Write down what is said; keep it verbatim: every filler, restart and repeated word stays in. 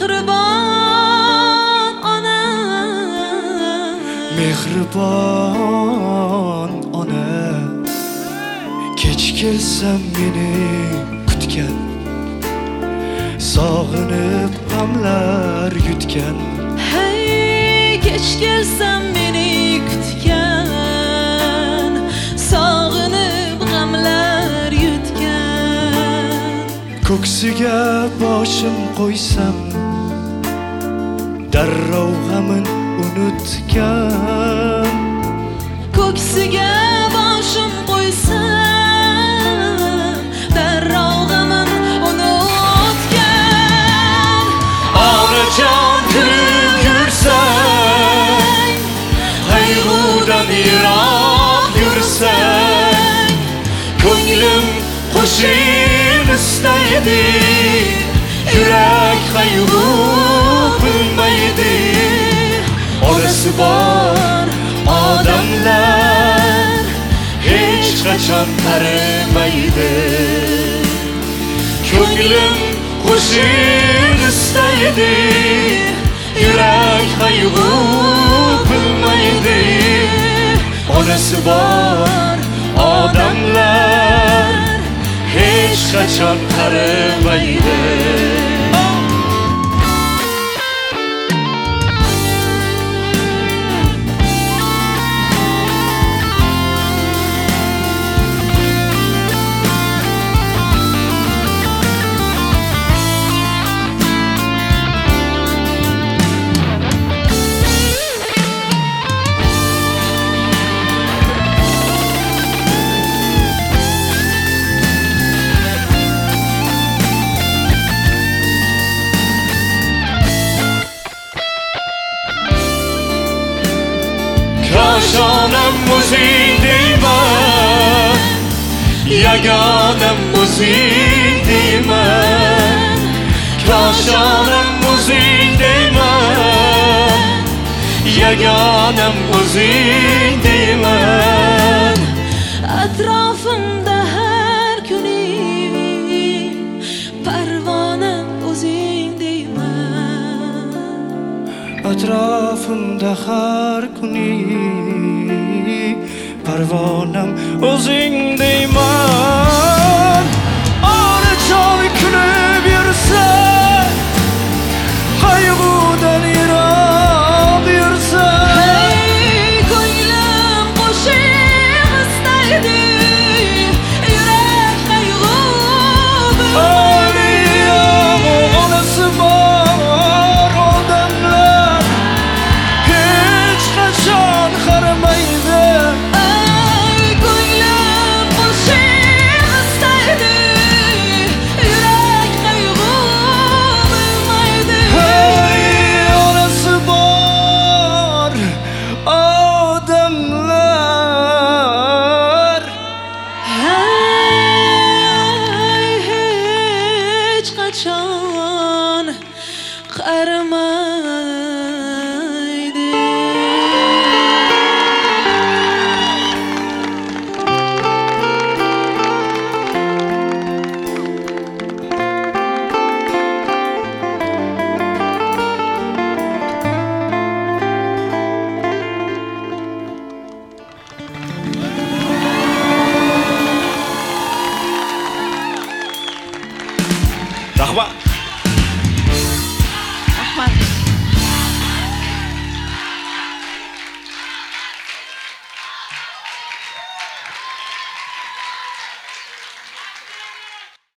mehribon ona, mehribon ona, kech kelsam meni kutgan, sog'inib g'amlar yutgan. hey kech kelsam meni kutgan, sog'inib g'amlar yutgan. Ko'ksiga boshim qo'ysam, darrov g'amin unutgan. Ko'ksiga boshim qo'ysam, darrov g'amin unutgan. Onajon kulib yursang, qayg'udan yiroq yursang, ko'nglim qo'shin istaydi, yurak qayg'u bilmaydi. Onasi bor odamlar hech qachon qarimaydi. Ko'nglim qo'shin istaydi, yurak qayg'u bilmaydi. Onasi bor odamlar hech qachon qarimaydi. Koshonam o'zing deyman, yagonam o'zing deyman. Koshonam o'zing deyman, yagonam o'zing deyman. Atrofimda har kuni parvonam o'zing deyman. Atrofimda har kuni parvonam o'zing deyman. Onajon kulib yursa, qayg'udan yiroq yursa, hey ko'nglim qo'shiq istaydi, yurak qayg'u bilmaydi. Onasi bor odamlar hech qachon qarimaydi. Ko'nglim qo'shiq istaydi, yurak qayg'u bilmaydi. Hey, onasi bor odamlar Hey, hech qachon qarimaydi. rahmat. Rahmat.